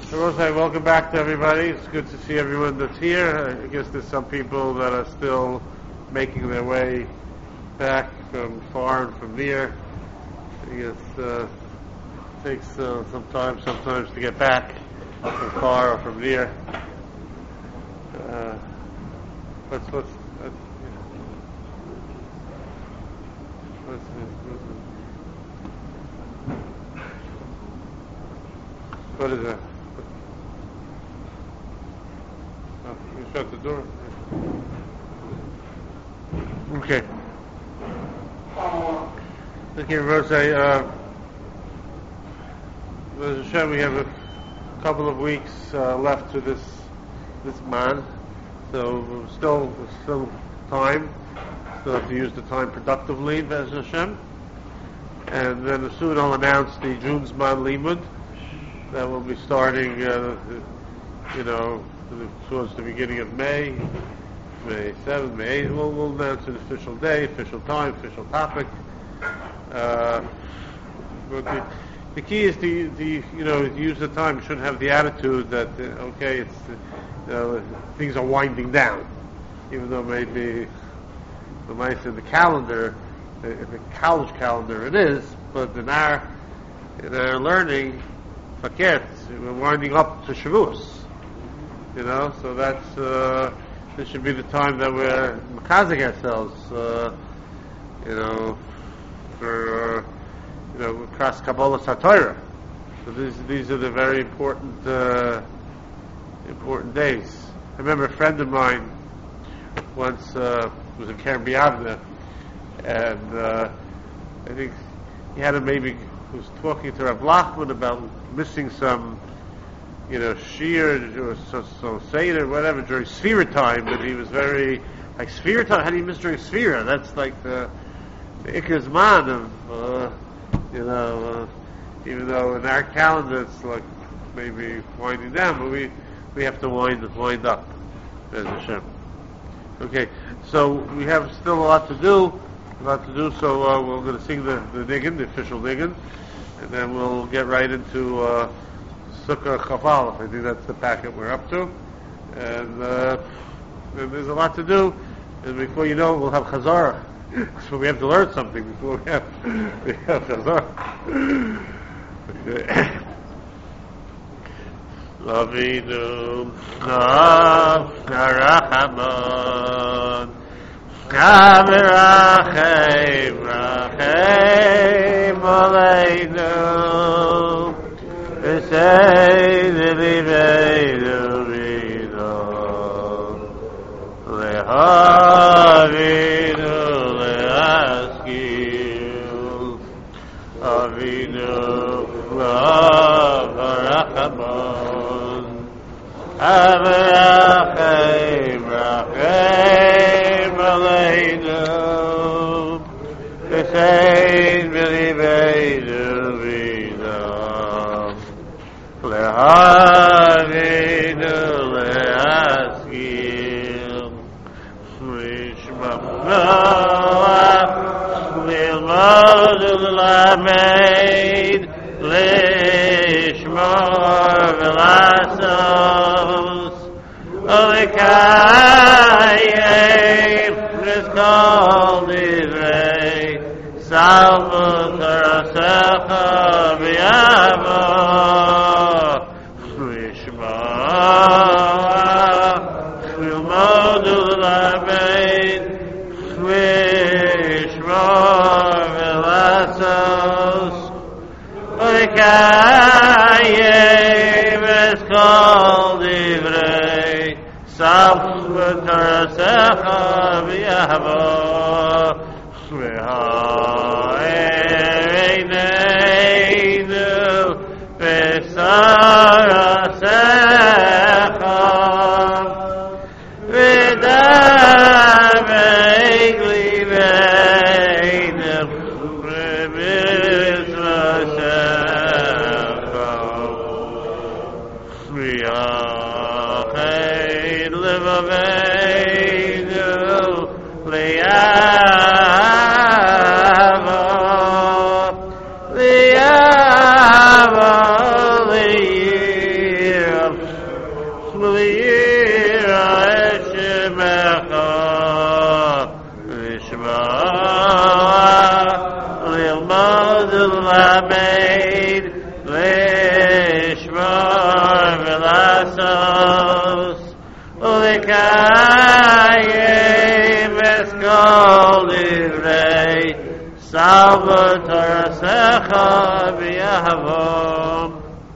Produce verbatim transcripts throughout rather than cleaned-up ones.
Rosai, welcome back to everybody. It's good to see everyone that's here. I guess there's some people that are still making their way back from far and from near. I guess uh, it takes uh, some time sometimes to get back from far or from near. Uh, what's what's uh, what's, what's what is that? Oh, you shut the door. Okay. Okay, Rosai, uh, Bez Hashem, we have a couple of weeks uh, left to this this month, so we're still there's still time. Still have to use the time productively, Bez Hashem. And then soon I'll announce the June's Man Limud that will be starting, uh, you know, towards the beginning of May, May seventh, May eighth. We'll, we'll announce an official day, official time, official topic. Uh, but the, the key is to, to, you know, use the time. You shouldn't have the attitude that, uh, okay, it's, uh, uh, things are winding down, even though maybe the mice in the calendar, in the college calendar it is, but in our, in our learning, forget, we're winding up to Shavuos. You know, so that's, uh, this should be the time that we're makazik ourselves, uh, you know, for, uh, you know, across Kabbalah Satorah. So these, these are the very important, uh, important days. I remember a friend of mine once, uh, was in Keren B'Yavneh, and, uh, I think he had a maybe, was talking to Rav Lachman about missing some, you know, Shir or so, so Seder, whatever, during Sfira time, but he was very, like, Sfira time, how do you miss during Sfira? That's like the, the Iker's man of, uh, you know, uh, even though in our calendar it's like maybe winding down, but we, we have to wind, wind up, Bez Hashem. Okay, so we have still a lot to do, a lot to do, so uh, we're going to sing the, the Nigun, the official Nigun, and then we'll get right into, uh, Sukkah Chaval. I think that's the packet we're up to, and, uh, and there's a lot to do. And before you know it, we'll have Chazara. So we have to learn something before we have we have Chazara. Okay. Lavinu Narachamon Kamerachem Rachem Aleinu Say the Liveinu Vino Lehavinu Leaskiu Avinu Lavarachamon Avarachem Rachem Aleinu Say the Liveinu Lehavinu le'askim Lishmamnoach Lilmod Ulamed Lishmor Velasos Olikayim Niskol Divrei Salvo Tarasecha B'yavo Kayem es kol divrei Salvo Tarasecha B'yavo V'ha'ereinu V'sarasecha V'davek liveinu V'mitzvashecha V'yached levaveinu Li'avo Li'avo Li'yir v'liyira eshemecha v'shma lilmod l'lamed v'shma v'lasos u'likayim eskol divrei salvator secha v'yahavom.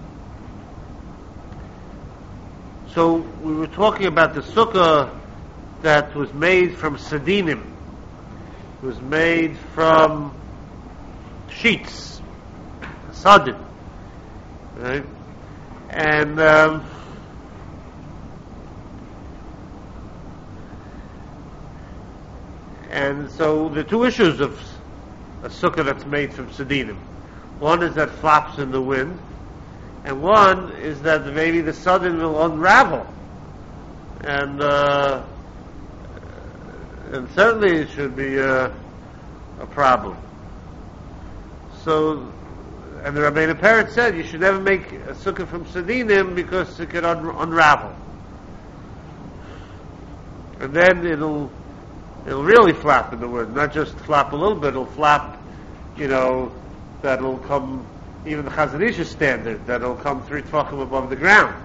So we were talking about the sukkah that was made from sedinim. It was made from sheets, sadin, right? And um, and so the two issues of a sukkah that's made from sedinim. One is that flaps in the wind, and one is that maybe the sadin will unravel, and uh, and certainly it should be uh, a problem. So, and the Rabbeinu Peretz said you should never make a sukkah from sedinim because it could un- unravel, and then it'll it'll really flap in the wind, not just flap a little bit. It'll flap, you know, that'll come even the Chazon Ish standard, that'll come three tefachim above the ground.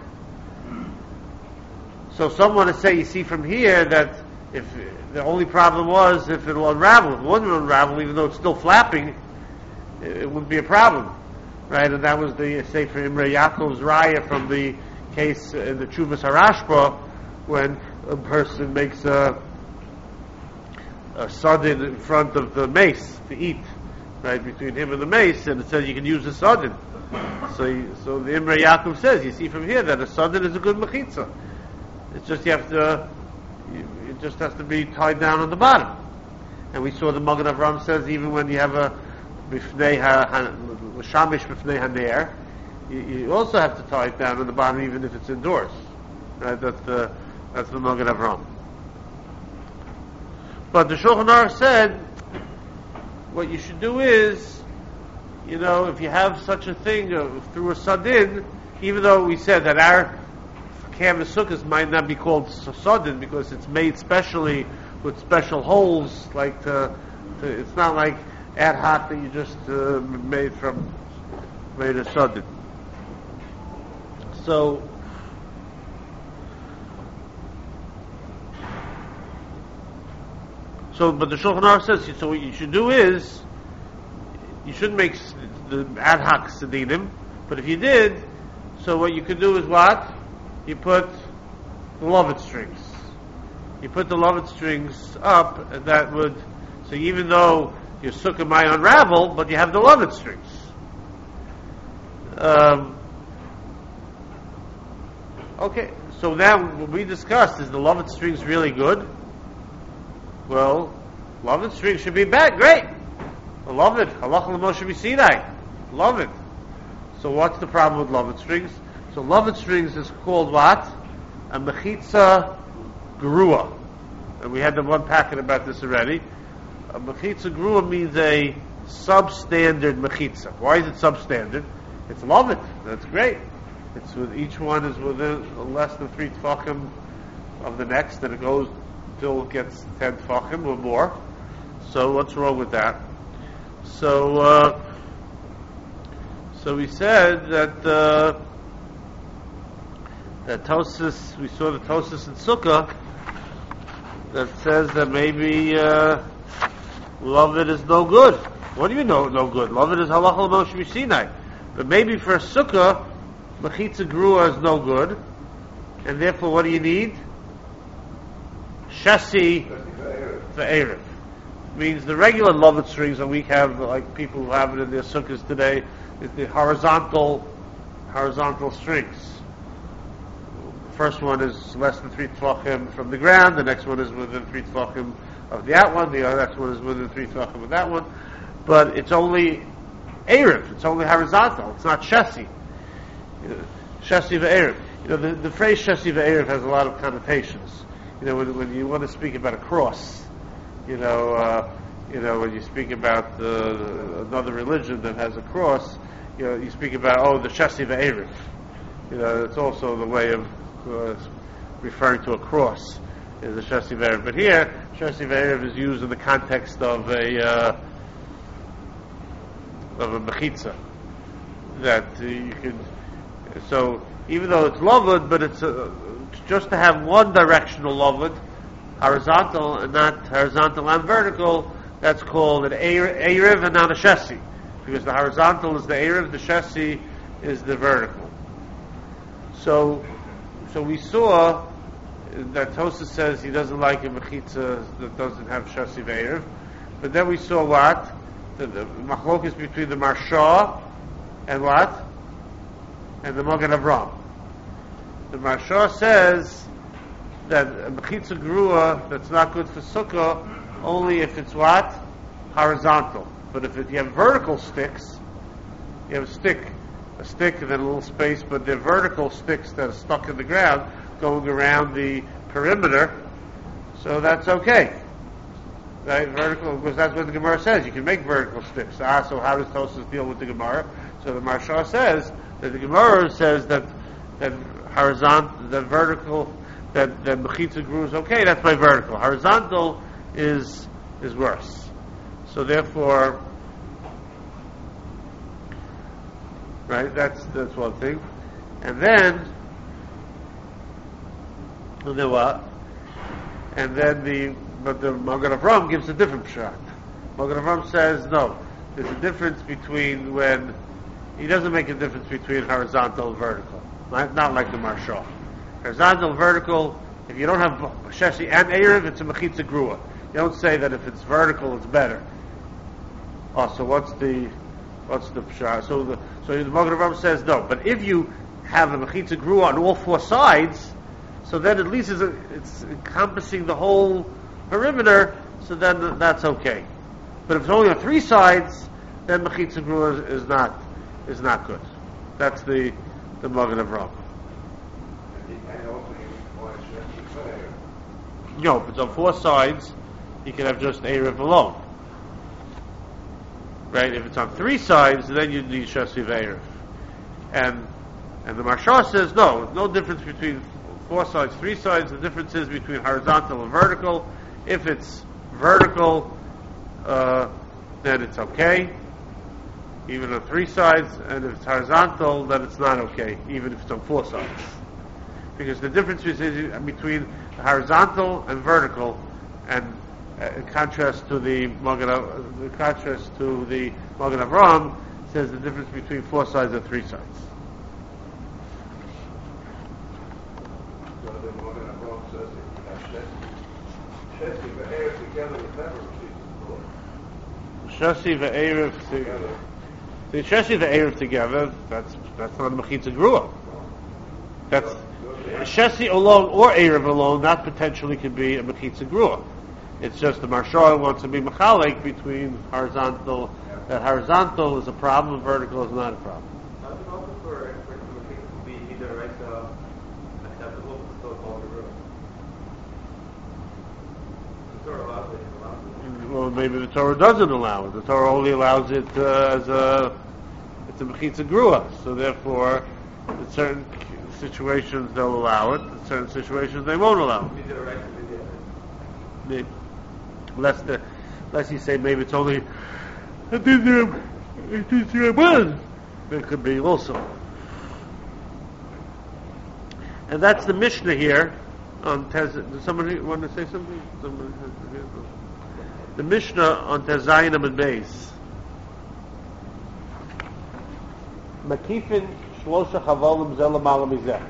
So some want to say, you see from here that if the only problem was if it'll unravel, if it wouldn't unravel, even though it's still flapping, it, it wouldn't be a problem, right? And that was the Sefer Imre Yaakov's raya from the case in the Chuvas Harashba, when a person makes a, a sadin in front of the mace to eat, right, between him and the mace, and it says you can use a sadin. So, you, so the Imre Yaakov says, you see from here that a sadin is a good mechitza. It's just you have to, you, it just has to be tied down on the bottom. And we saw the Magen Avraham says even when you have a bifnei ha shamish bifnei haner, you, you also have to tie it down on the bottom even if it's indoors. Right? That's the that's the Magen Avraham. But the Shulchan Aruch said, what you should do is, you know, if you have such a thing uh, through a sadin, even though we said that our canvas sukkahs might not be called sadin because it's made specially with special holes, like to, to, it's not like ad hoc that you just uh, made from made a sadin. So So, but the Shulchan Aruch says, so what you should do is, you shouldn't make the ad hoc sedinim, but if you did, so what you could do is what? You put the lovet strings. You put the lovet strings up, and that would, so even though your sukkah might unravel, but you have the lovet strings. Um, okay, so now what we discussed, is the lovet strings really good? Well, lovet strings should be bad. Great. I love it. Halacha l'Moshe Sinai. Love it. So what's the problem with lovet strings? So lovet strings is called what? A mechitza gerua. And we had the one packet about this already. A mechitza gerua means a substandard mechitza. Why is it substandard? It's lovet. That's great. It's with each one is within less than three tefachim of the next, and it goes till it gets ten tefachim or more. So what's wrong with that? So uh, so we said that uh, that Tosas, we saw the Tosas in Sukkah that says that maybe uh, Lovet is no good. What do you know no good? Lovet is halacha l'Moshe Sinai. But maybe for a Sukkah, mechitza gerua is no good, and therefore what do you need? Shasi for Erev. Means the regular lovet strings that we have, like people who have it in their sukkahs today, is the horizontal horizontal strings. The first one is less than three tefachim from the ground, the next one is within three tefachim of that one, the next one is within three tefachim of that one, but it's only Erev, it's only horizontal, it's not Shasi. Shasi v'Erev. You know, the, the phrase Shasi v'Erev has a lot of connotations. You know, when, when you want to speak about a cross, you know, uh, you know, when you speak about uh, another religion that has a cross, you know, you speak about, oh, the Shasi v'Erev. You know, it's also the way of uh, referring to a cross is a Shasi Ve'erev. But here, Shasi Ve'erev is used in the context of a uh, of a mechitza that uh, you can. So even though it's lavud, but it's uh, just to have one directional lavud, horizontal and not horizontal and vertical. That's called an erev and not a shasi, because the horizontal is the erev, the shasi is the vertical. So, so we saw that Tosas says he doesn't like a mechitza that doesn't have shasi ve'erev, but then we saw what the, the machlokes between the Marsha and what and the Magen Avram. The Marsha says that a mechitza grua that's not good for sukkah only if it's what horizontal, but if it, you have vertical sticks, you have a stick. A stick and then a little space, but they're vertical sticks that are stuck in the ground going around the perimeter, so that's okay. Right? Vertical, because that's what the Gemara says. You can make vertical sticks. Ah, so how does Tosas deal with the Gemara? So the Marsha says that the Gemara says that that horizontal, that vertical, that that mechitza grua is okay. That's my vertical. Horizontal is is worse. So therefore. Right, that's that's one thing, and then, and then what? And then the but the Magen Avram gives a different pshat. Magen Avram says no. There's a difference between when he doesn't make a difference between horizontal and vertical. Not, not like the Marsha. Horizontal, vertical. If you don't have shesi and erev, it's a mechitza grua. You don't say that if it's vertical, it's better. Oh, so what's the What's the pshat? So the so the Magen Avram says no. But if you have a mechitza grua on all four sides, so then at least it's, a, it's encompassing the whole perimeter. So then that's okay. But if it's only on three sides, then mechitza grua is, is not is not good. That's the the Magen Avram. No, if it's on four sides, you can have just erev alone. Right? If it's on three sides, then you need shasi ve'erev. And and the Marsha says no, no difference between four sides, three sides. The difference is between horizontal and vertical. If it's vertical, uh, then it's okay, even on three sides. And if it's horizontal, then it's not okay, even if it's on four sides. Because the difference is between horizontal and vertical, and Uh, in contrast to the Magen, in contrast to the Magen Avram, says the difference between four sides and three sides. So the Magen Avram says that Shesi ve'erev together is never Shesi ve'erev together. The Shesi ve'erev together. That's that's not a mechitza grua. That's Shesi alone or erev alone. That potentially could be a mechitza grua. It's just the Marsha wants to be mechalik between horizontal. That horizontal is a problem, vertical is not a problem. How do you also for for the case to be either right uh, acceptable but still called the rule? The Torah allows it. Allows it. Well, maybe the Torah doesn't allow it. The Torah only allows it uh, as a it's a mechitza grua. So therefore, in certain situations they'll allow it. In certain situations they won't allow it. Either right to be the other. Unless the, unless you say maybe it's only a dinner, it is your one. It could be also. And that's the Mishnah here on Tez. Does somebody want to say something? Somebody has to hear? The Mishnah on Tezayin Amud Beis. Makifin shlosha chavolim zel l'mala mizeh.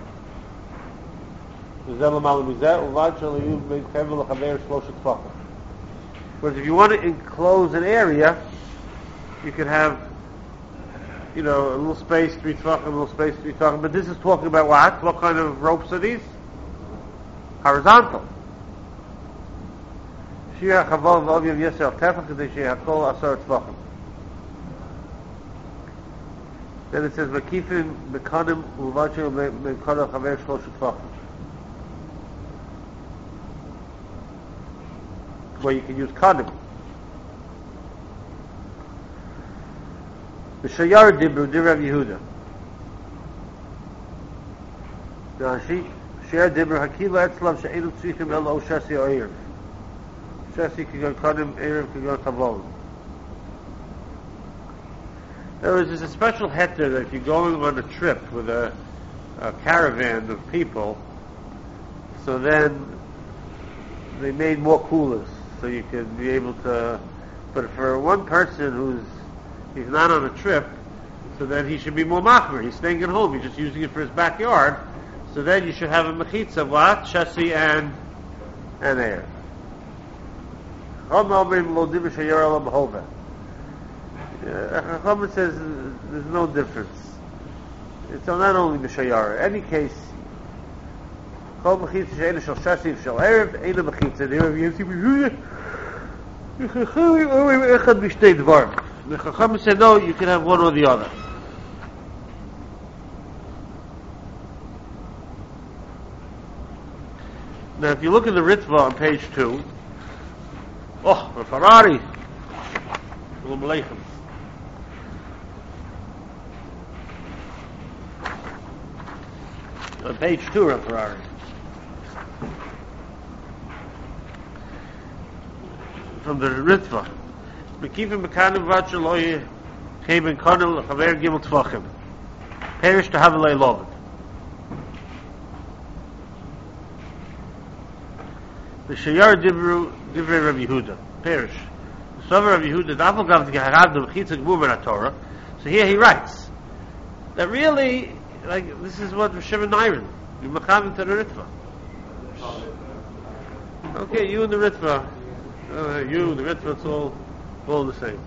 Zel l'mala mizeh uvad shel yiyuv meitchevel l'chaver shlosha tfachim. Whereas if you want to enclose an area, you can have, you know, a little space, three tefachim, a little space, three tefachim. But this is talking about what? What kind of ropes are these? Horizontal. Shia chaval v'aviv yesel tefach k'dei sheyakol asar tefachim. Then it says makifin mekanim uvachu mekadal chaver shlosh tefachim. Where you can use kanim. B'shayar dibru dirav Yehuda. Rashi Share Dibber Hakila Etzlav She'enu Tzrichim El O Shesi O Erev. Shesi can go Kodim, Erev can go Kabbalah. There was there's a special heter that if you're going on a trip with a, a caravan of people, so then they made more coolers, so you could be able to. But for one person who's he's not on a trip, so then he should be more machmer. He's staying at home. He's just using it for his backyard. So then you should have a mechitza of what? Shesi and and air. Chacham says there's no difference. It's not only Mishayara. In any case, Chol Mechitza She'ena Shel Shasi Shel Erev Eina Mechitza. The Erev Yemsi Echad Mishtei Dvar. The Chacham said no, you can have one or the other. Now, if you look at the Ritva on page two, oh, a Ferrari, Shalom Aleichem. On page two of Ferrari. From the Ritva. Mekivim Mekanim Vachaloi came in Konel Chaver Gimel Tvachim. Perish to Havelei Lovet. The Shayar Divru Divrei Rav Yehuda. Perish. The Sover Rav Yehuda Dafel Gav the Geharav the Mechitza Gmur Torah. So here he writes that really, like, this is what Shimon Niren, you macham to the Ritva. Okay, you and the Ritva, uh, you and the Ritva, it's all, all the same.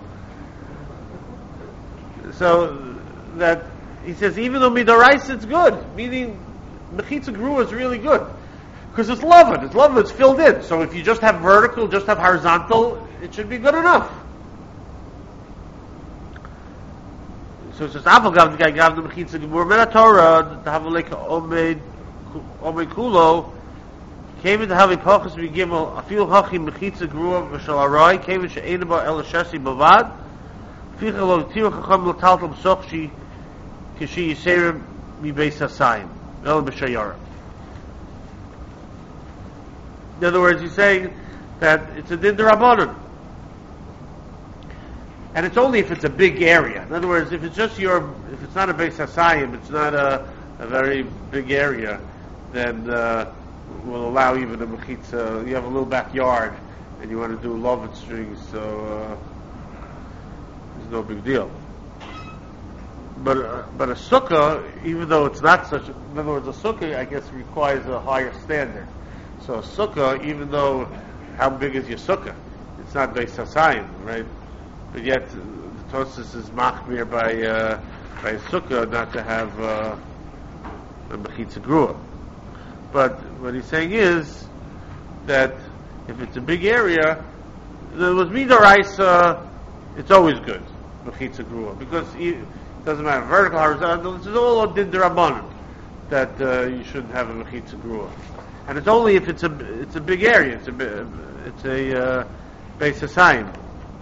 So that he says, even though midorais it's good, meaning mechitza grua is really good because it's loved. It's loved. It's filled in. So if you just have vertical, just have horizontal, it should be good enough. So it says, "Avol gav the gav the mechitza gemur min Torah to have like omed omed kulo came into having pachas begimel afil hachim mechitza grua v'shal arai came into she'ena ba el shasi bavad ficha lo tiu chacham lo taltal b'sochshi kishi yiserim mi beis hasayim el b'shayara." In other words, he's saying that it's a din d'Rabbanan. And it's only if it's a big area. In other words, if it's just your, if it's not a Beis Hasayim, it's not a, a very big area, then uh, we'll allow even a mechitza. You have a little backyard and you want to do lovet strings, so uh, it's no big deal. But uh, but a sukkah, even though it's not such, a, in other words, a sukkah, I guess, requires a higher standard. So a sukkah, even though, how big is your sukkah? It's not Beis Hasayim, right? But yet, the Tosfos is machmir by uh, by a sukkah not to have uh, a mechitza grua. But what he's saying is that if it's a big area, there was midoraisa, it's always good mechitza grua because it doesn't matter vertical, horizontal. This is all din d'Rabbanan that uh, you shouldn't have a mechitza grua, and it's only if it's a it's a big area. It's a it's a uh, Beis Hasayim.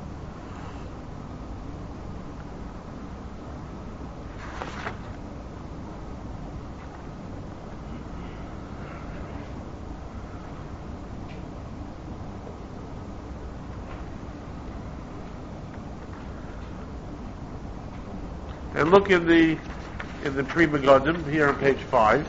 And look in the in the Pri Megadim here on page five.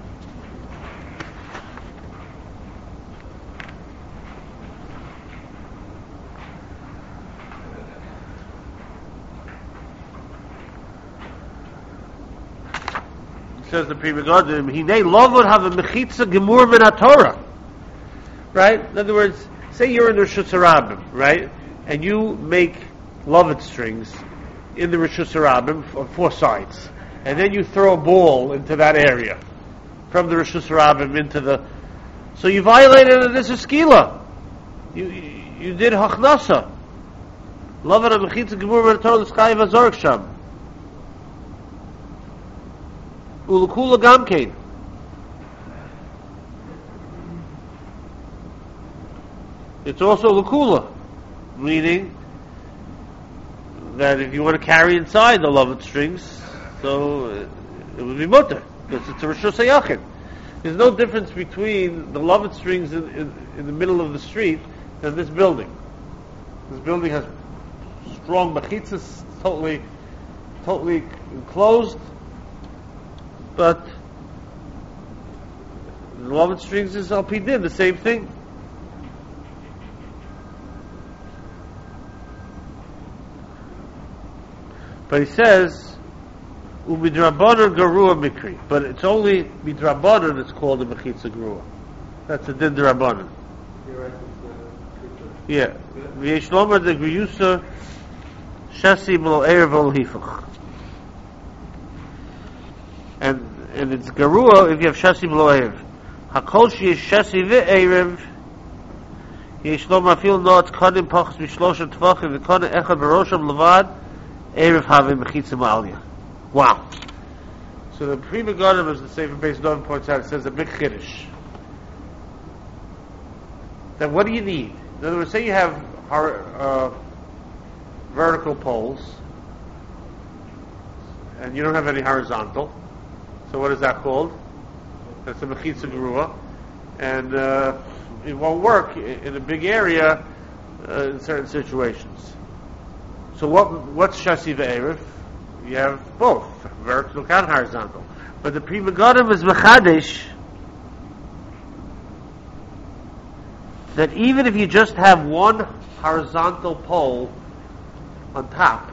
It says the Pri Megadim, "Hinei lovod have a mechitza gemur min haTorah." Right? In other words, say you're in the Rishus Harabim, right, and you make lovet strings in the Rishus Harabim on four sides, and then you throw a ball into that area from the Rishus Harabim into the. So you violated this is skila. You you, you did hachnasa. Lavan amechitza gemur v'torah l'skai v'azork sham. Ulukula gamkein. It's also lukula, meaning that if you want to carry inside the lovet strings, so it would be mutter because it's a rishus hayachid. there's no difference between the loved strings in, in, in the middle of the street and this building. This building has strong mechitzas, totally, totally enclosed, but the loved strings is al pi din, the same thing. But he says, umidrabanan garua mikri. But it's only midrabanan it's called a mechitza garua. That's a din drabanan. Yeah. V'yesh lomar de griyusa shasi b'lo erev ol hifach. And and it's garua if you have shasi b'lo erev. Hakol sheyesh shasi v'erev yesh lomar fil not kadim pachas mishlosha tvachim v'kadim echad b'rosham levad erev havim mechitza ma'aliyah. Wow. So the Pri Megadim, as the Sefer Beis Dovim points out, it says a big chiddush. Then what do you need? In other words, say you have uh, vertical poles, and you don't have any horizontal. So what is that called? That's a mechitza gerua, and uh, it won't work in a big area uh, in certain situations. So what? What's shasi ve'erev? You have both vertical and horizontal. But the Pri Megadim is mechadish that even if you just have one horizontal pole on top,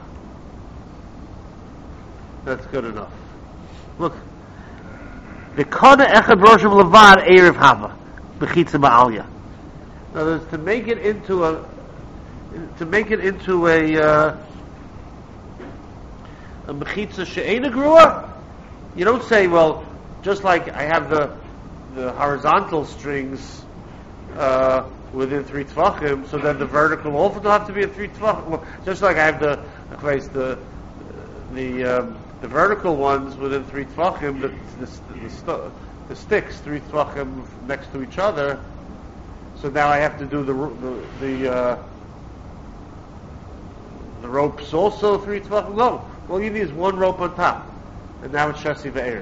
that's good enough. Look, the kana echad rosham levad erev hava b'chitza ba'alya. In other words, to make it into a to make it into a uh, a mechitza she'ena grua, you don't say, well, just like I have the the horizontal strings uh, within three tvachim, so then the vertical also don't have to be a three tvachim. Well, just like I have the the the um, the vertical ones within three tvachim, the the, the, the, the sticks three tvachim next to each other. So now I have to do the the the, uh, the ropes also three tvachim. No. All you need is one rope on top, and now it's shasi ve'erev.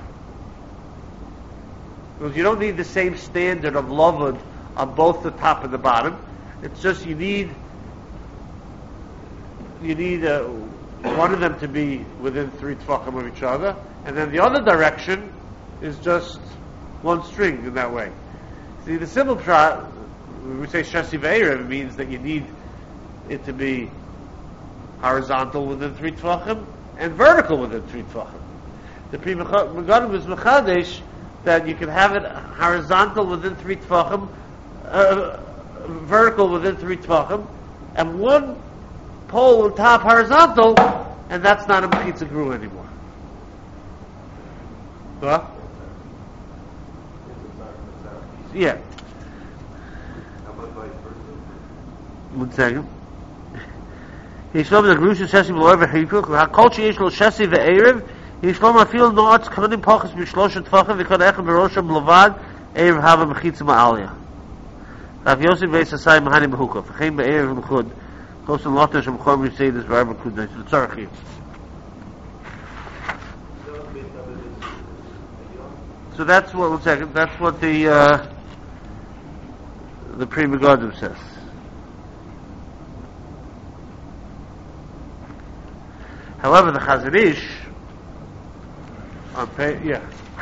Because you don't need the same standard of lavud on both the top and the bottom. It's just you need you need uh, one of them to be within three tefachim of each other, and then the other direction is just one string in that way. See, the simple pshat, when we say shasi ve'erev, it means that you need it to be horizontal within three tvachim and vertical within three tvachim. The Pri Megadim is mechadesh that you can have it horizontal within three tvachim, uh, vertical within three tvachim, and one pole on top horizontal, and that's not a mechitza gru anymore. What? Yeah. One second. Yishlom the grusha shasi below v'hifuk hakol sheyesh lo shasi ve'erev yishlom afil no'atz kanim pachas b'shlosha tfachim v'kad echad b'rosham levad erev hava mechitza ma'aliyah. Rav Yosef beis asay mahani b'hukah v'chein be'erev v'chud kosan lotash v'chom yisay this v'arba kudnei tzarachim. So that's what, one second, that's what the uh, the Pri Megadim says. However, the Chazon Ish on page, yeah.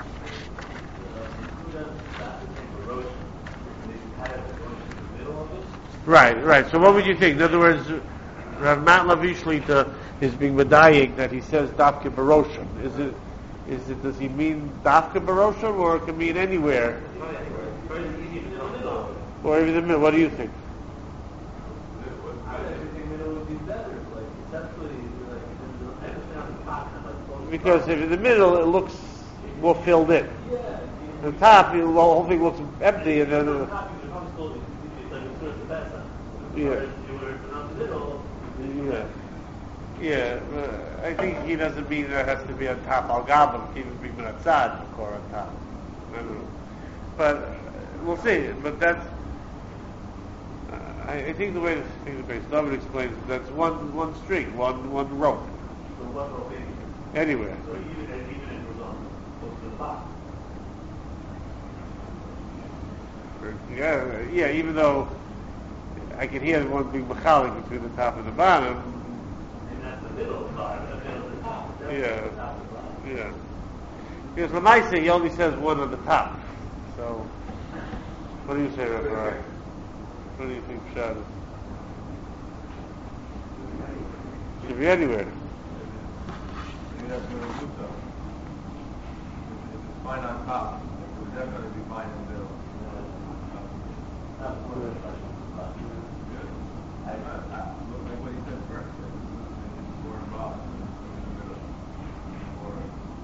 Right, right. So what would you think? In other words, Rav Matlav Ishlita is being medayik that he says Dafka Barosham. Is it, is it, does he mean Dafka Barosham, or it can mean anywhere? Or even the middle? What do you think? Because if in the middle it looks more filled in. The top, the whole thing looks empty, and then uh, yeah, yeah, yeah. Uh, I think he doesn't mean that it has to be on top. Al Gabam can even be Minatzad or on top. I don't know, but uh, we'll see. But that's. Uh, I, I think the way the thing the base David explains it, that's one one string, one one rope. So one rope. Anywhere. So even, even if it was on close to the top. Yeah, yeah. Even though I can hear one big machalik between the top and the bottom. And that's the middle side, the middle of the top. That's Yeah. the top of the bottom. Yeah. Because Lamaisa, he only says one on the top. So, what do you say, Rabbi? What do you think, Pshat is? Should be anywhere. Maybe that's going to do so. If it's fine on top, it would definitely be fine in the middle. That's one of the questions. Good. I, I, look like what he said first. That it's four and bottom, in the middle. Or,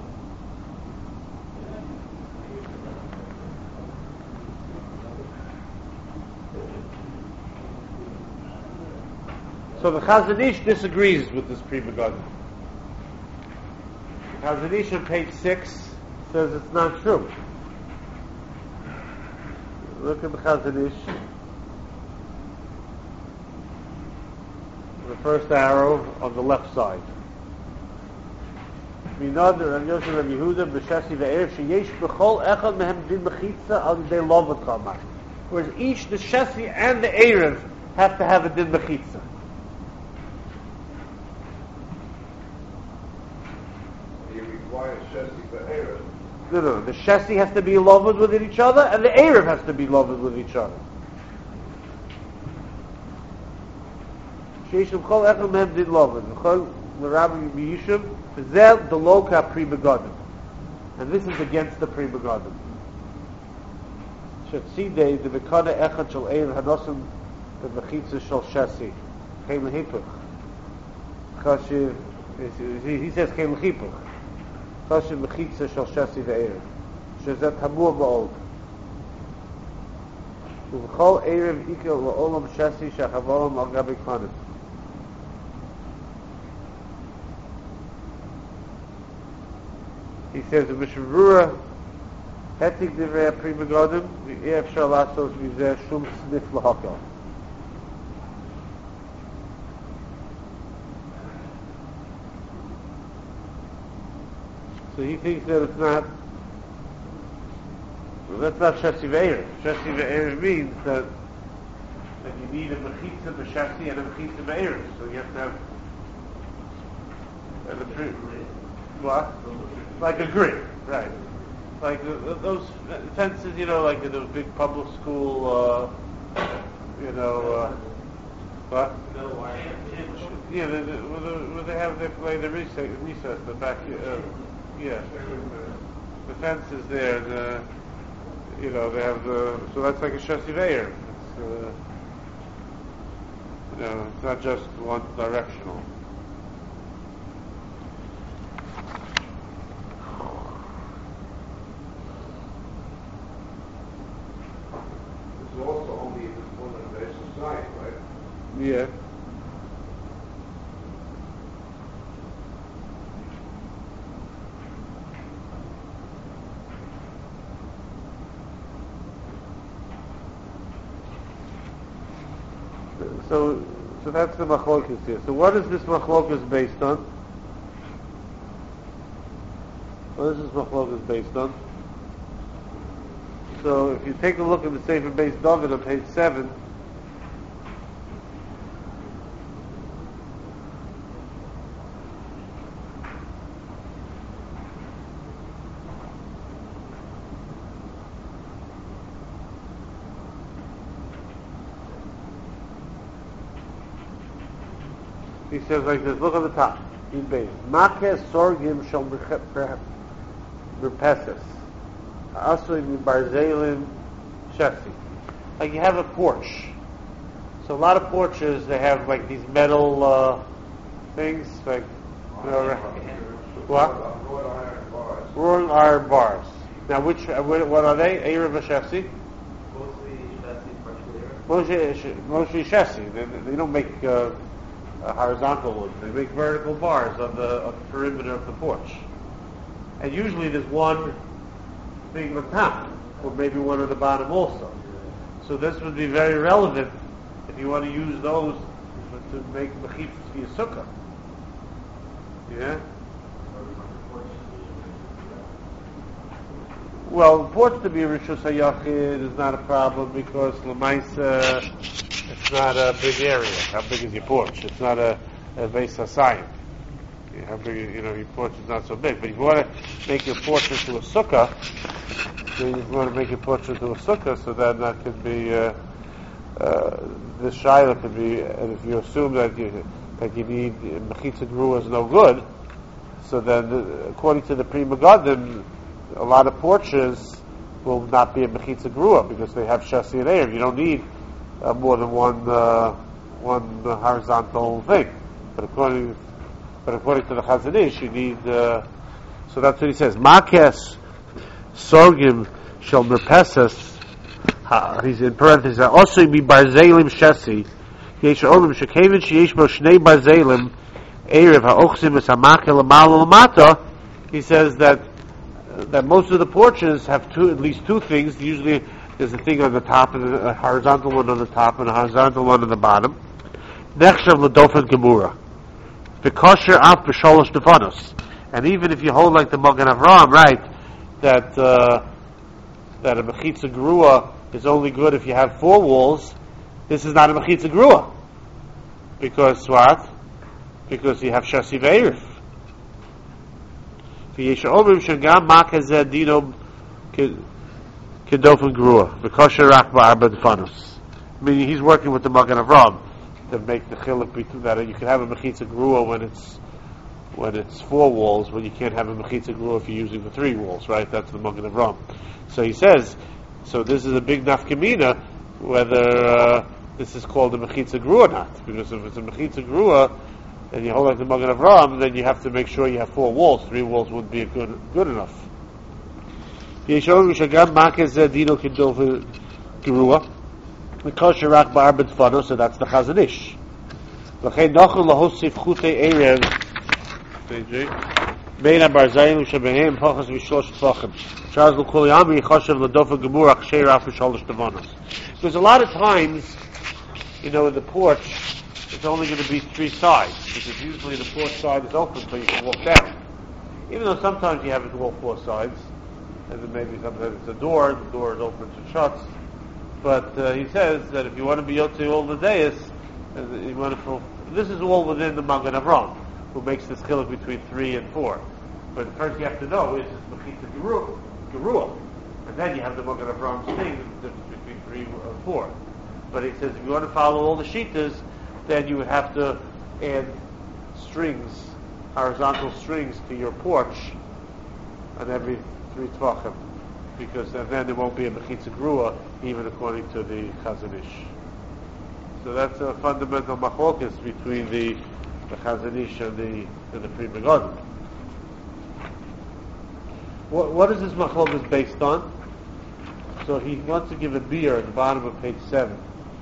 So the Chazon Ish disagrees with this Pri Megadim. Chazon Ish on page six says it's not true. Look at the Chazon Ish. The first arrow on the left side. Minad Rav Yosef Rav Yehuda b'Shasi ve'erev sheyesh b'chol echad mehem din b'chitza al yidei lovat chamar. Whereas each, the Shasi and the Erev, have to have a din b'chitza. He requires Shesi Be'eres. No, no, the Shasi has to be loved with each other, and the Erev has to be loved with each other. Sheish b'chol echad mehem din loved. B'chol l'Rabbi Yishub v'zel deloka Pri Megadim. And this is against the Pri Megadim. Shetzidei the Bekada echad shel Erev hanosim the b'chitza shel Shasi. Kein l'hipuch. Chashiv, he says kein l'hipuch. Chashiv b'chitza shel Shasi ve'erev. Shezet hamur ba'od. U'v'chol Erev ikel la'olam Shasi shachavolam al gabi kanim. He says in Mishnah Hetik divrei Pri Megadim v'eh efshar lasos mizeh shum snif lahakal. So he thinks that it's not, well, that's not Shasi ve'erev. Shasi ve'erev means that that you need a mechitza b'Shasi and a mechitza ve'erev. So you have to have uh, the pri- what? Like a grid, right? Like uh, those fences, you know, like in those big public school, uh, you know, uh, what? Yeah, the, the, where, the, where they have they play the recess, recess the back, uh, yeah. The fence is there. The, you know, they have the so that's like a chasiveyer. It's uh, you know, it's not just one directional. It's also only if it's one on the base side, right? Yeah. So, so that's the machlokas here. So, what is this machlokas based on? What is this machlokas based on? So, if you take a look at the Sefer Beis David on page seven, he says like this. Look at the top. In base, Makeh sorgim shel merpeses. Also in barzelim shesi. Like you have a porch. So a lot of porches they have like these metal uh, things like you know, what? Wrought iron bars. Wrought iron bars. Now which uh, what are they? Erev shesi. Mostly Shasi, partially Erev. Mostly mostly shesi. They, they don't make uh, uh, horizontal ones. They make vertical bars on the, on the perimeter of the porch. And usually there's one thing on top, or maybe one at the bottom also. So this would be very relevant if you want to use those to make mechitzas for your sukkah. Yeah? Well, porch to be Rishus HaYachid is not a problem because Lamaisa, it's not a big area. How big is your porch? It's not a, a Beis HaSayim. How big, you know, your porch is not so big. But if you want to make your porch into a sukkah, then you want to make your porch into a sukkah, so then that could be, uh, uh, this shaila could be, and if you assume that you, that you need, Mechitza Grua is no good, so then, the, according to the Pri Megadim, a lot of porches will not be a Mechitza Grua because they have Shasi and Erev. You don't need uh, more than one uh, one uh, horizontal thing. But according but according to the Chazon Ish, you need. Uh, so that's what he says. Makes sorgim shel merpesas. He's in parentheses. Also, be barzelim shesi. Yesh olim shekevin sheyesh bo shnei barzelim erev haochsim es hamakel lamala lamata. He says that. That most of the porches have two, at least two things. Usually, there's a thing on the top and a horizontal one on the top and a horizontal one on the bottom. Nechshav l'dofen gemura, v'kosher af b'sholosh devanos. And even if you hold like the Magen Avraham, right, that uh, that a mechitza grua is only good if you have four walls. This is not a mechitza grua because what? Because you have shasi ve'irif. Yesh omrim shagam makazeh dino kedofen grua v'kosher rak ba'arba defanos. Meaning he's working with the Magen Avraham to make the chiluk between that. You can have a mechitza grua when it's when it's four walls, but you can't have a mechitza grua if you're using the three walls, right? That's the Magen Avraham. So he says, so this is a big nafkamina whether uh, this is called a mechitza grua or not, because if it's a mechitza grua and you hold like the Magen Avraham, then you have to make sure you have four walls. Three walls wouldn't be good good enough. So that's the Chazon Ish. Because a lot of times, you know, in the porch, it's only going to be three sides, because usually the fourth side is open so you can walk down. Even though sometimes you have it to all four sides, and then maybe sometimes it's a door, the door is open and shuts. But uh, he says that if you want to be Yotze all the days, and you want to fulfill, this is all within the Magen Avraham, who makes this chiluk between three and four. But the first you have to know is Mechitza Gerua, and then you have the Magen Avraham thing, the difference between three and four. But he says if you want to follow all the shittas, then you would have to add strings, horizontal strings to your porch on every three tvachim, because then there won't be a mechitza grua, even according to the Chazon Ish. So that's a fundamental machlokas between the, the Chazon Ish and the and the Pri Megadim. What what is this machlokas based on? So he wants to give a beer at the bottom of page seven.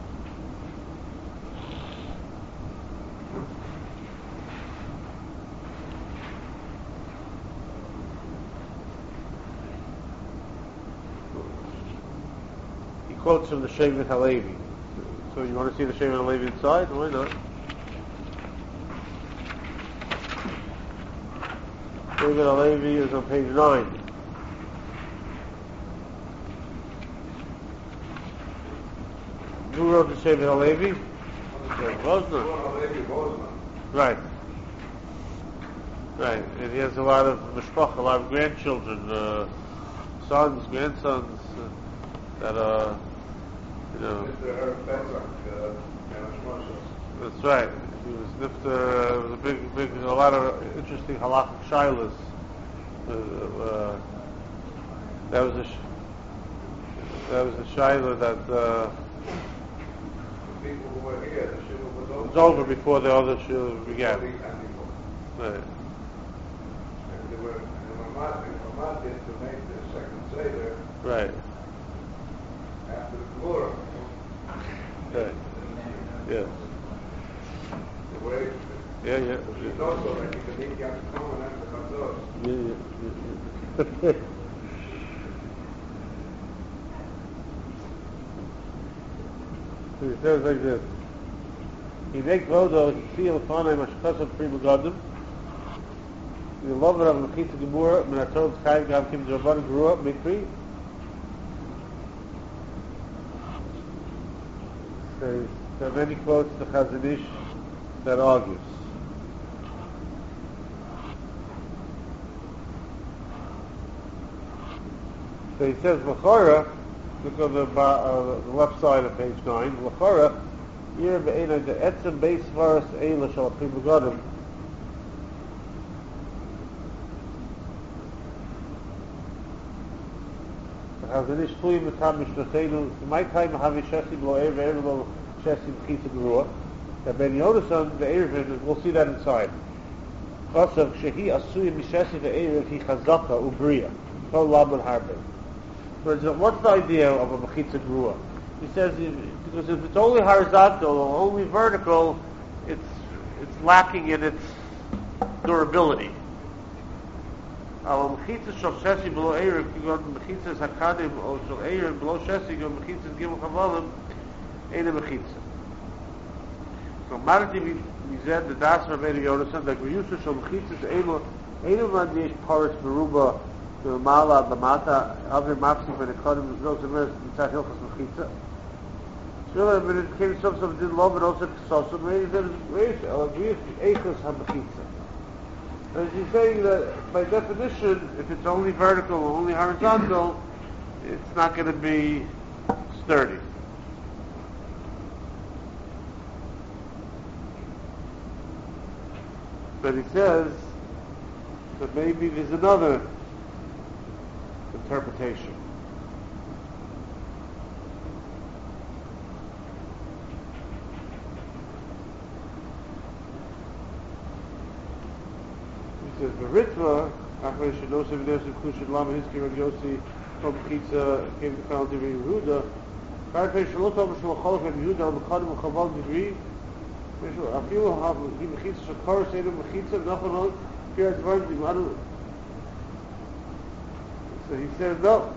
Quotes from the Shevet HaLevi. So you want to see the Shevet HaLevi inside? Why not? Shevet HaLevi is on page nine. Who wrote the Shevet HaLevi? Vosner. Right. Right. And he has a lot of mishpach, a lot of grandchildren, uh, sons, grandsons, uh, that are You know, that's right. He was nifter. It was a big, big, a lot of interesting halachic shilas. Uh, uh, that was a, sh- that was a shilah that uh, people who were here, the shiva was over. It was over before the other shilah began. Right. Right. They were, they were marking, were marking to make the second seder Right. after the Gemara. Right. Yeah. The way Yeah, yeah. it's also like you can eat young common after Chatzos. Yeah, yeah, yeah, yeah. So he says like this. He makes Vodo, Feel Fanai Mashkasa Pri Megadim. The love of Mechitza Gemura, Menatov Chayim Gav Kim Draban grew up, Mikri. Okay, so then he quotes the Chazon Ish that argues. So he says, L'chora, look on the, uh, the left side of page nine, L'chora, Yir be'ena de etzem beis varas eila shal pri begadim. Chazon Ish tui metam mishnaseinu, my time havi shesi b'lo eir ve'er lo shesi b'chita gerua. The Ben Yonason, the Erevin, we'll see that inside. Chasav, shehi asuya mishesi ve'erev hi chazaka ubriya. Kol laban harbe. So what's the idea of a mechitza grua? He says, because if it's only horizontal or only vertical, it's it's lacking in its durability. Our mechitza shal shesi below erev, kigon mechitza hakadim or shal erev below shesi, kigon mechitza gimel chavalim, eine mechitza. So Marti we said the Das Rabbeinu Yonasan that we used to show mechitzas elu elu man yesh paris beruba the mala lamata other mapsi for the kodim those of us mitzach hilchos mechitza. So when it came some some did love and also ksosum maybe there is great I'll agree with eichos hamechitza. As he's saying that by definition, if it's only vertical or only horizontal, it's not going to be sturdy. But he says that maybe there's another interpretation. He says, "Beritva, after Shenosim Nesim Kushid Lama Hiski Rav Yossi from Chitza came to found Divrei Yehuda. Karpei Shalotam Shalacholach and Yehuda al Mekadim Chaval Divrei. Afilu have the mechitza shakar say the mechitza nothing on here at the matter." So he says no.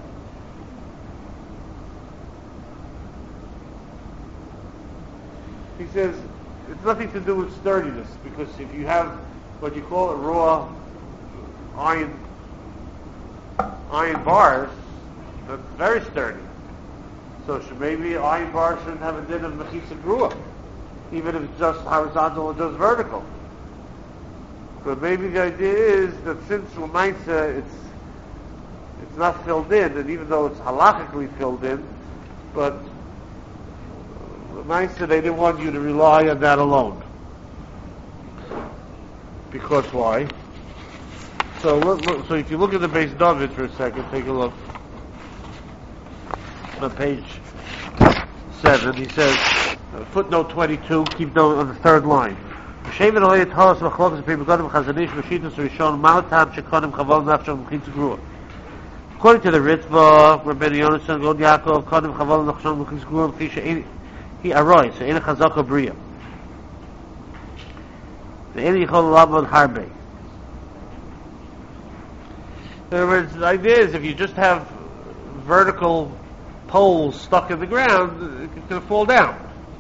He says it's nothing to do with sturdiness, because if you have what you call a raw iron iron bars, that's very sturdy. So should maybe iron bars shouldn't have a din of mechitza grua, even if it's just horizontal or just vertical. But maybe the idea is that since Lamaisa it's it's not filled in, and even though it's halachically filled in, but Lamaisa they didn't want you to rely on that alone. Because why? So look, look, so if you look at the base David for a second, take a look. On page seven, he says, uh, footnote twenty-two, keep note on the third line. According to the Ritva, Rabbeinu Yonasan, God Yaakov, Kadim Chaval Nachshon Mechitza Grua, Mechisha he arose, so in a Chazaka Bria. The Eli Yichol Laban Harbe. In other words, the idea is if you just have vertical poles stuck in the ground, it's going to fall down.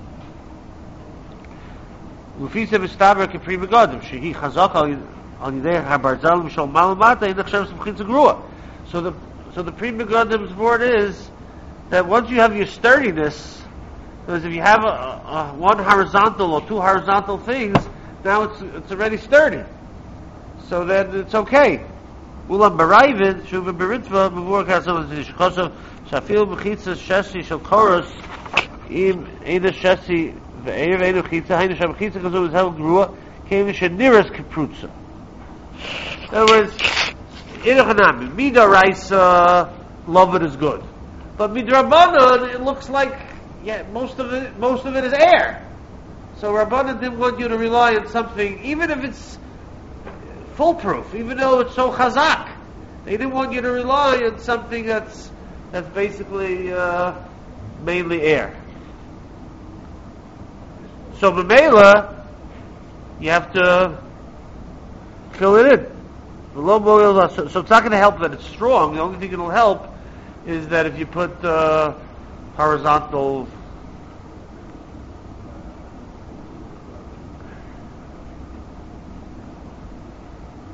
Lufisa v'staber k'pri begadim shehi chazak al yidei habarzal mishal malamata in nechshav mechitza grua. So the so the pri begadim's word is that once you have your sturdiness, because if you have a, a, one horizontal or two horizontal things, now it's it's already sturdy. So then it's okay. Ulam barayvin shuva beritva bevor kasam zishchosav shafil mechitza shesi shel koros im eda shesi. In other words, Midoraisa, love it is good, but Midrabanan, it looks like yeah, most of it, most of it is air. So Rabbanan didn't want you to rely on something, even if it's foolproof, even though it's so chazak. They didn't want you to rely on something that's that's basically uh, mainly air. So B'meila, you have to fill it in. So, so it's not going to help that it's strong. The only thing it'll help is that if you put uh, horizontal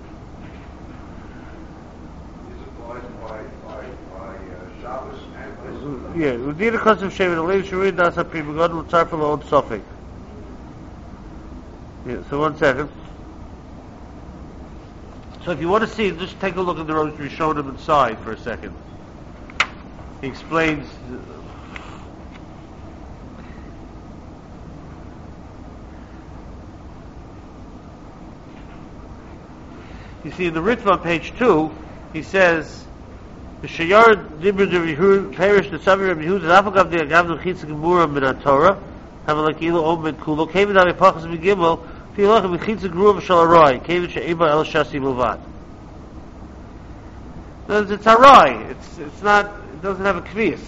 These applies by by by uh, Shabbos and by yeah, Udina Kosim Shevet Alev Shuri Das HaPri Megadol Tzarfa Lo'od Sofik. Yeah, so one second. So if you want to see, just take a look at the Rosh Rishonim inside for a second. He explains. You see in the Ritva on page two, he says, "The Shayar Dibur Yehud Perish the Sabir of Yehud Afagav the Agav the Chitz Gemura Min Torah have like Ilo Omed Kulo came down Epachas Begimel Filach of Chitz Gemura Shalaroi came to Sheiba El Shasi Muvad." It's harai. It's it's not. It doesn't have a kvias.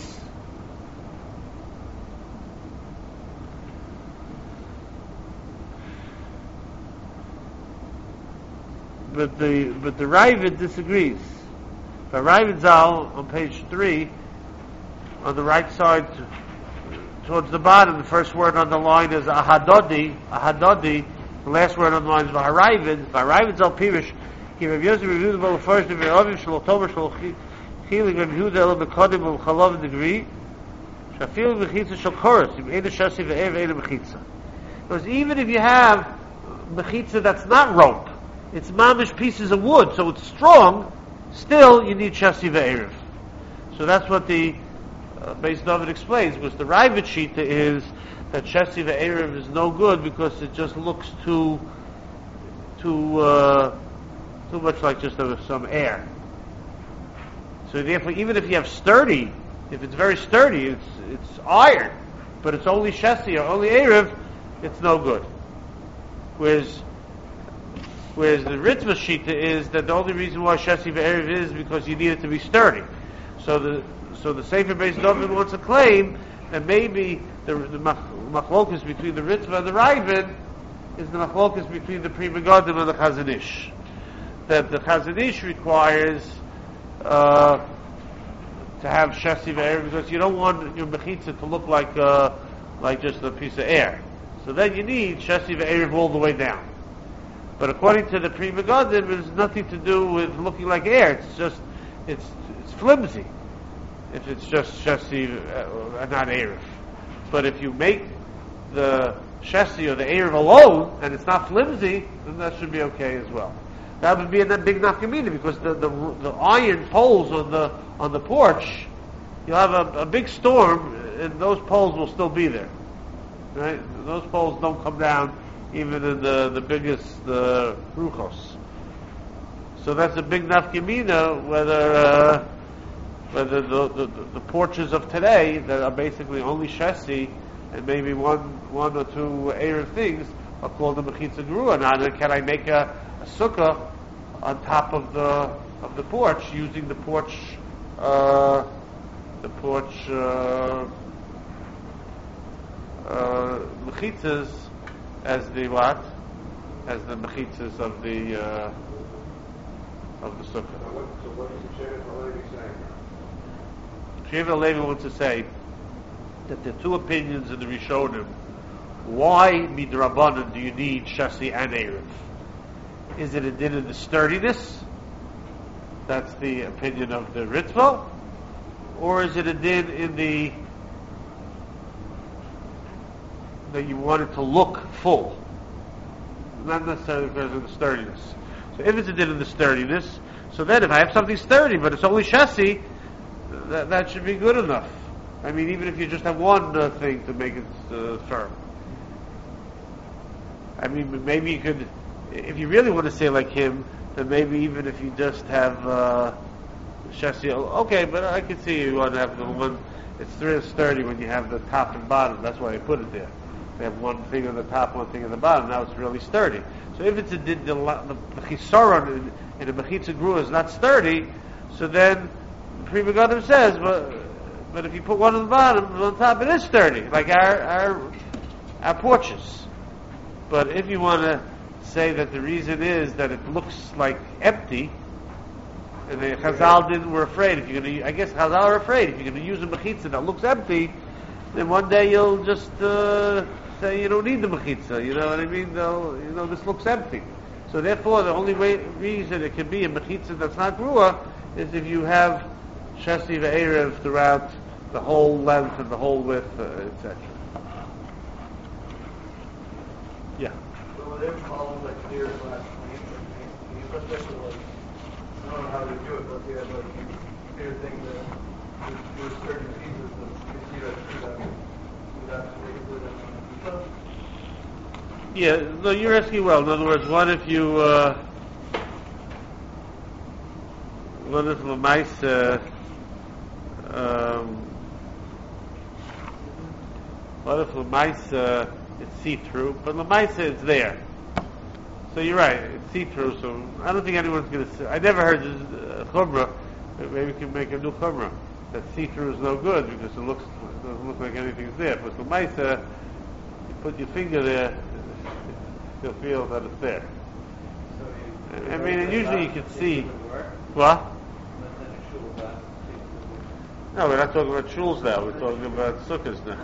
But the but the Ravid disagrees. The Ravid Zal on page three, on the right side, towards the bottom, the first word on the line is ahadodi. Ahadodi. The last word on the line is v'haravid. V'haravid Zal Pirish. Ki Rav Yosef reviewed the first of the Avim Shel Tomer Shel Chilik Rav Yehuda Elo Bekodim Ul Chalav Degree Shafil Mechitza Shel Chorus Im Eina Shasi Ve'ev Eina Mechitza. Because even if you have Mechitza that's not rope, it's mamish pieces of wood, so it's strong, still you need Shasi Ve'erev. So that's what the uh, Beis David explains, because the Ravid Shita is that Shasi Ve'erev is no good because it just looks too too uh, too much like just a, some air. So therefore, even if you have sturdy, if it's very sturdy, it's it's iron, but it's only Shasi or only Erev, it's no good. Whereas, whereas the Ritva Shita is that the only reason why Shasi Ve'erev is because you need it to be sturdy. So the so the Sefer Beis David wants to claim that maybe the, the machlokus between the Ritva and the Ravid is the machlokus between the Pri Megadim and the Chazon Ish. That the Chazon Ish requires uh, to have Shasi Ve'erev because you don't want your mechitza to look like uh, like just a piece of air. So then you need Shasi Ve'erev all the way down. But according to the Pri Megadim, it has nothing to do with looking like air. It's just it's it's flimsy if it's just Shasi uh, not Erev. But if you make the Shasi or the Erev alone and it's not flimsy, then that should be okay as well. That would be a big nafkamina because the, the the iron poles on the on the porch, you'll have a, a big storm and those poles will still be there. Right? Those poles don't come down even in the the biggest uh, ruchos. So that's a big nafkamina whether uh, whether the, the the porches of today that are basically only Shasi and maybe one one or two Erev things are called the mechitza gerua. Now, then can I make a a sukkah on top of the of the porch using the porch uh, the porch uh, uh, mechitzas as the what as the mechitzas of the uh, of the sukkah. So what, so what is the Shevet Halevi saying? Shevet Halevi wants to say that there are two opinions in the Rishonim. Why midrabanan do you need Shasi and Erev? Is it a din in the sturdiness? That's the opinion of the Ritva. Or is it a din in the that you want it to look full? Not necessarily because of the sturdiness. So if it's a din in the sturdiness, so then if I have something sturdy but it's only Shasi, that, that should be good enough. I mean, even if you just have one uh, thing to make it uh, firm. I mean, maybe you could, if you really want to say like him, then maybe even if you just have uh, Shasi, okay, but I can see you want to have the one, it's real sturdy when you have the top and bottom, that's why I put it there. They have one thing on the top, one thing on the bottom, now it's really sturdy. So if it's a, the, the, the chisaron in a mechitza gerua is not sturdy, so then the Pri Megadim says, but, but if you put one on the bottom, on top, it is sturdy, like our, our, our porches. But if you want to say that the reason is that it looks like empty, and the Chazal didn't were afraid. If you're going to, I guess Chazal are afraid. If you're going to use a mechitza that looks empty, then one day you'll just uh, say you don't need the mechitza. You know what I mean? They'll, you know, this looks empty. So therefore, the only way, reason it can be a mechitza that's not grua is if you have Shasi ve'erev throughout the whole length and the whole width, uh, et cetera. Yeah. So when they follow like clear slash clean, can you put this like, I don't know how they do it, but they have like clear thing that there's, there's certain pieces that you see that through that. Would that make it with a Yeah, no, you're asking well. In other words, what if you, uh, what if the mice, uh, um, what if the mice, uh, it's see-through, but the mice, it's there. So you're right, it's see-through, so I don't think anyone's going to say, I never heard this, uh, chumrah, maybe we can make a new chumrah, that see-through is no good because it looks, it doesn't look like anything's there. But the mice, uh, you put your finger there, you'll feel that it's there. So you, I mean, and usually you can see. Work. What? That's like a shul, that No, we're not talking about shuls now. We're talking about sukkahs now.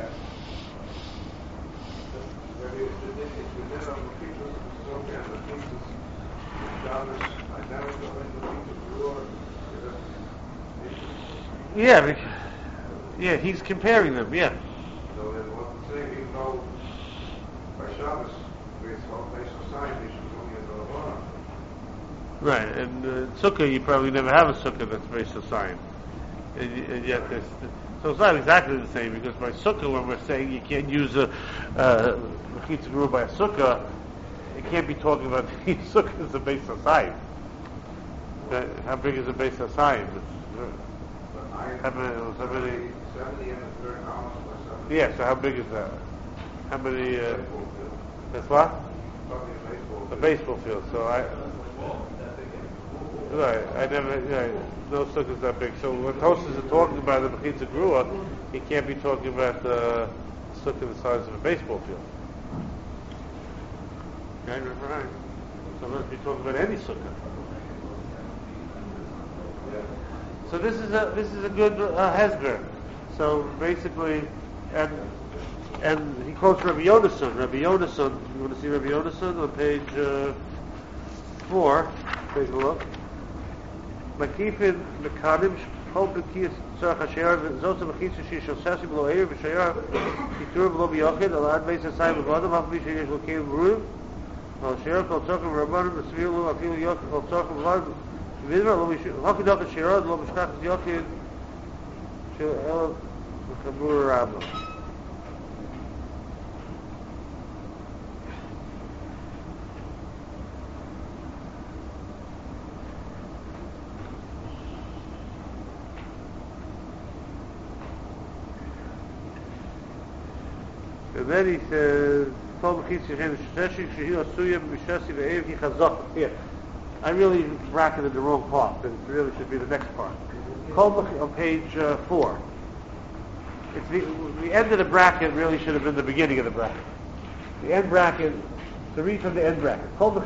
Yeah, because, yeah, he's comparing them. Yeah. So then what I'm saying, even though by Shabbos we install place of sign, they should only have a law. Right, and uh, sukkah, you probably never have a sukkah that's based on sign. And, y- and yet, there's, so it's not exactly the same, because by sukkah, when we're saying you can't use a mechitza grew by a sukkah, it can't be talking about the sukkah is a base on sign. Uh, how big is a base on sign? It's, uh, how many, how many, seventy and a third hours or seventy. yeah, so how big is that? How many, uh, Baseball field. that's what? Probably a baseball A field. baseball field, so I, right, I never, yeah, no sukkahs that big. So when Tosas is talking about the mechitza grua, he can't be talking about the sukkah the size of a baseball field. Okay, right. So let's be talking about any sukkah. So this is a this is a good uh, hesber. So basically, and and he quotes Rabbi Yonason. Rabbi Yonason. You want to see Rabbi Yonason on page uh, four? Take a look. Makifin mekanim kol bekiyas tzarach hashayar zot mechitza shishal sasi below eir v'shayar kitur below biyochid alad beis asayim v'vodam hafli sheyesh l'keim b'ruv al shayar kol tzarchim rabbanim v'svir lo afilu yochid kol tzarchim v'vad v'idra lo hafid yochid shayar lo mishkach yochid shel el v'chabur rabba. And then he says, here, I really bracketed the wrong part, but it really should be the next part. On page uh, four. It's the, the end of the bracket really should have been the beginning of the bracket. The end bracket, to read from the end bracket. What?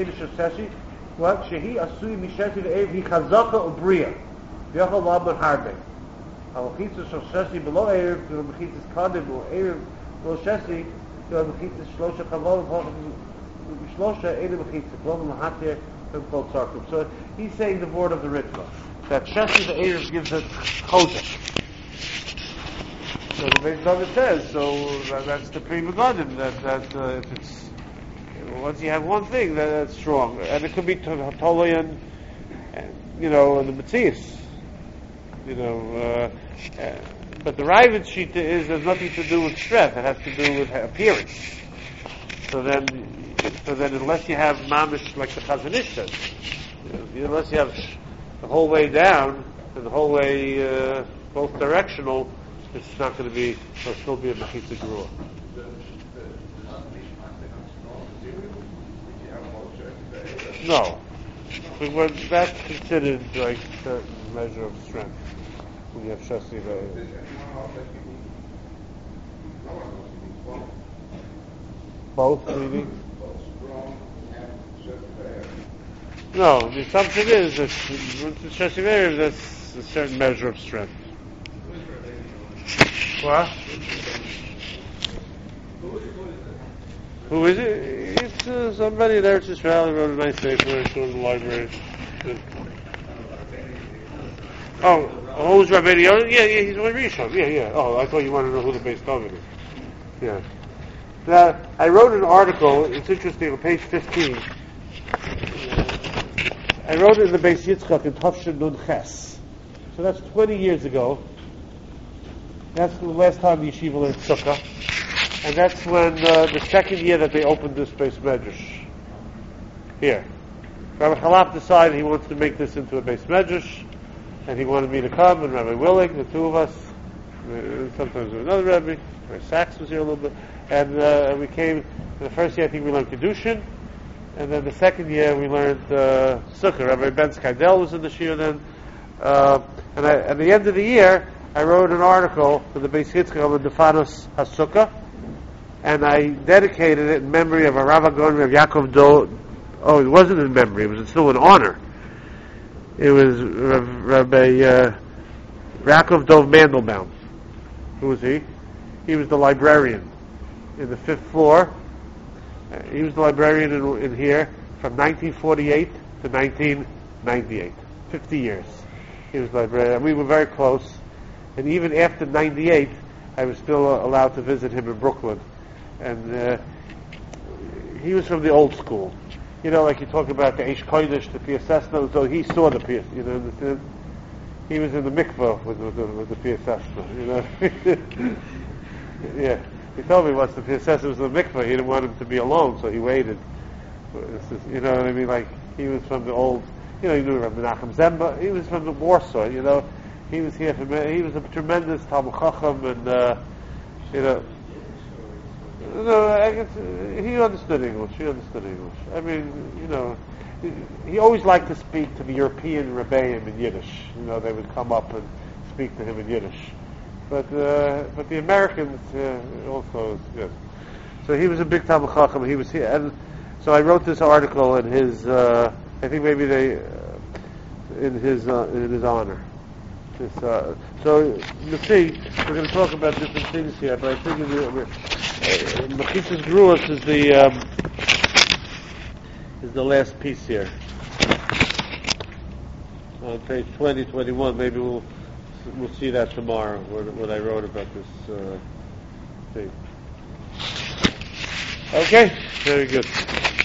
Shehi asui misheti ve'ev hi chazaka ubriya. V'yochal laban harbe. Al-mechitza shoshesi below erev, to the mechitza's kadim, or erev, Lo Shesi, to a mechitza shlosha chavol, shlosha eda mechitza, global mahatir, and called sarkum. So he's saying the word of the Ritva, that Shesi the Erev gives it chodesh. So the Beis David says, so that, that's the prima garden, that, that uh, if it's, once you have one thing, that, that's strong. And it could be totally and, you know, the Metzias. You know, uh, uh, but the Ravid Shita is has nothing to do with strength; it has to do with appearance. So then, so then, unless you have mamish like the Chazon Ish says, you know, unless you have the whole way down and the whole way uh, both directional, it's not going to be. It'll still be a mechitza grua. No, but that's considered like a certain measure of strength. When you have Shasi Ve'ev. Both, meaning? No, the assumption is that with the Shasi Ve'ev, that's a certain measure of strength. What? Who is it? It's uh, somebody there at Israel who wrote a nice paper in the library. Oh. Oh, who's Rabbi Yoda? Yeah, yeah, he's one Rishon. Yeah, yeah. Oh, I thought you wanted to know who the Beis David is. Yeah. Now, I wrote an article. It's interesting on page fifteen. I wrote it in the Beis Yitzchak in Tafshin Nun Ches. So that's twenty years ago. That's the last time the yeshiva learned Sukkah. And that's when uh, the second year that they opened this Beis Medrash. Here. Rabbi Chalaf decided he wants to make this into a Beis Medrash, and he wanted me to come, and Rabbi Willing, the two of us, uh, sometimes with another Rabbi, Rabbi Sachs was here a little bit, and uh, we came, the first year I think we learned Kedushin, and then the second year we learned uh, Sukkah. Rabbi Ben Skydel was in the Shir then, uh, and I, at the end of the year, I wrote an article for the Beis Yitzchak on the Defanos HaSukkah, and I dedicated it in memory of a Rav Agon, Rav Yaakov Do. Oh, it wasn't in memory; it was still in honor. It was Rav, Rabbi uh, Yaakov Dov Mandelbaum. Who was he? He was the librarian in the fifth floor. Uh, he was the librarian in, in here from nineteen forty-eight to nineteen ninety-eight. Fifty years. He was librarian. We were very close, and even after ninety-eight, I was still uh, allowed to visit him in Brooklyn. And uh, he was from the old school. You know, like you talk about the Eish Kodesh, the P S S, so he saw the P S, you know, understand? He was in the mikveh with, with, the, with the P S S, you know. Yeah, he told me once the P S S was in the mikveh, he didn't want him to be alone, so he waited. This is, you know what I mean? Like, he was from the old, you know, you knew Rabbi Menachem Zemba, he was from the Warsaw, you know. He was here for, he was a tremendous Talmud Chacham, and, uh, you know, No, I guess, uh, he understood English. He understood English. I mean, you know, he, he always liked to speak to the European Rebbeim in Yiddish. You know, they would come up and speak to him in Yiddish. But uh, but the Americans uh, also is good. So he was a big Talmud Chacham. He was here, and so I wrote this article in his. Uh, I think maybe they uh, in his uh, in his honor. This, uh, so you see, we're going to talk about different things here, but I think in the, Mechitzas Gruas is the um, is the last piece here on page twenty, twenty-one. Maybe we'll we'll see that tomorrow. What, what I wrote about this uh, thing. Okay, very good.